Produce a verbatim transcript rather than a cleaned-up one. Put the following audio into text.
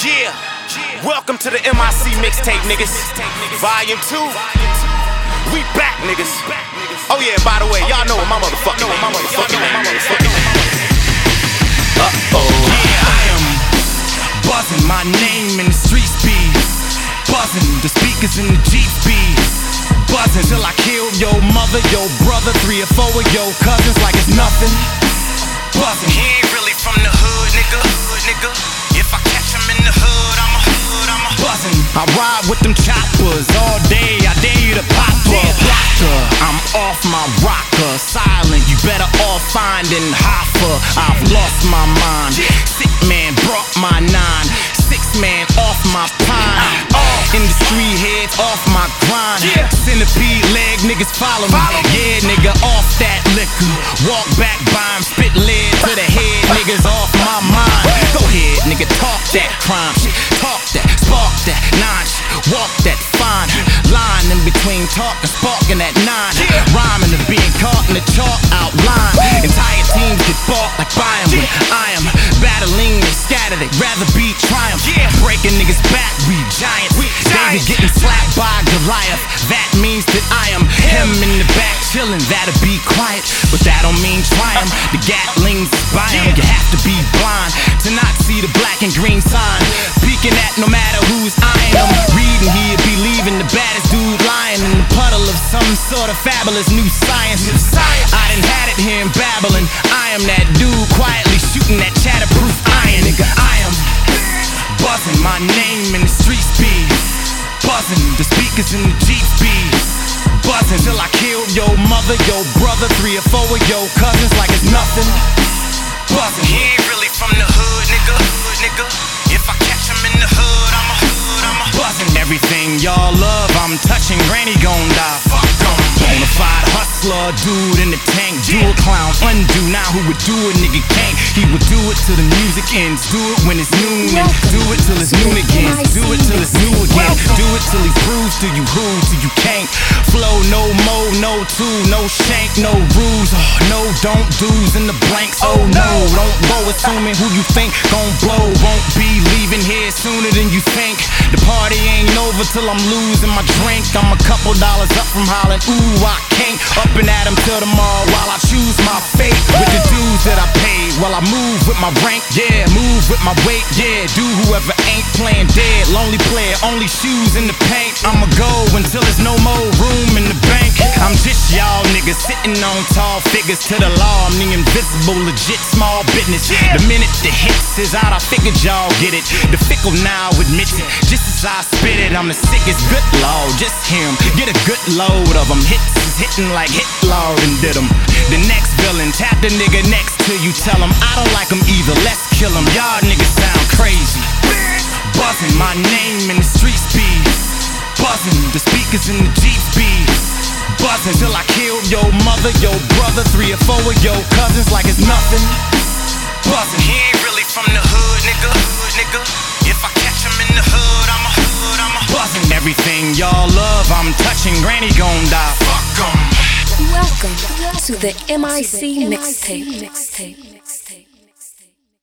Yeah, welcome to the M I C mixtape, niggas. Volume two. We back, niggas. Oh yeah, by the way, y'all know what my motherfucking name. My motherfucking name. My motherfucking name. Uh oh. Yeah, I am buzzing. My name in the streets be buzzing. The speakers in the Jeeps be buzzing till I kill your mother, your brother, three or four of your cousins like it's nothing. Buzzing. He ain't really from the hood, nigga. Hood, nigga. If I catch him in the hood, I'm a hood, I'm a buzzing. I ride with them choppers all day. I dare you to pop a blocker. I'm off my rocker, silent. You better off finding Hoffa. I've lost my mind. Sick man brought my nine. Six man off my pine. Industry heads off my grind. Centipede leg niggas follow me. Yeah, nigga, off that liquor. Walk back by him, spit lead to the head. Niggas off my mind. Go ahead, nigga, talk that crime shit. Talk that, spark that, nine shit. Walk that fine line in between talk and sparking that nine. Rhyming to being caught in the chalk outline. Entire teams get bought like buying when I am battling. They scatter, they rather be triumph. Breaking niggas back, we giants. David getting slapped by Goliath. That means that I am him in the back chilling. That'll be quiet, but that don't mean triumph. The Gatlings by him. You have to be blind to not see the black and green sign. Peeking at no matter who's eyeing him. Reading, he'd be leaving the baddest dude lying in the puddle of some sort of fabulous new science. I done had it here in babbling. I am that dude quietly shooting that chatterproof iron. Nigga, I am buzzing. My name in the streets be buzzing. The speakers in the Jeeps be buzzing till I kill your mother, your brother, three or four of your cousins like it's nothing. Buzzing. He ain't really from the hood, nigga. Hood, nigga. If I catch him in the hood, I'm a hood, I'm a buzzing. Everything y'all love, I'm touching. Granny gon' die. Fuck 'em. Bonafide hustler, dude in the tank. Do a clown, undo. Now who would do it, nigga can't. He would do it till the music ends. Do it when it's noon and do it till it's noon again. Do it till it's new again. Do it till he proves to you who, till you can't. Flow, no mo, no two, no shank, no rules. Oh, no, don't do's in the blanks. Oh no, don't go assuming who you think gon' blow. Won't be leaving here sooner than you think. The party ain't over till I'm losing my drink. I'm a couple dollars up from hollering, ooh, I can't. Up and at 'em till tomorrow while I choose my fate. With the dues that I paid while I move with my rank. Yeah, move with my weight. Yeah, do whoever ain't playing dead. Lonely player, only shoes in the paint. I'ma go until there's no more room in the bank. I'm just y'all niggas sitting on tall figures to the law. I'm the invisible, legit small business. The minute the hits is out, I figured y'all get it. The fickle now admits it. Just as I spit it, I'm the sickest. Good lord, just hear 'em. Get a good load of 'em. Hits is hitting like hit lord and did 'em. The next villain, tap the nigga next to you. Tell him I don't like him either. Let's kill him. Y'all niggas sound crazy. Buzzing. My name in the streets be buzzing. The speakers in the Jeeps be buzzing till I kill your mother, your brother, three or four of your cousins like it's nothing. Buzzing. He ain't really from the hood, nigga. Hood, nigga. If I catch him in the hood, I'm a hood, I'm a buzzing. Everything y'all love, I'm touching. Granny gon' die. Fuck 'em. Welcome to the M I C mixtape.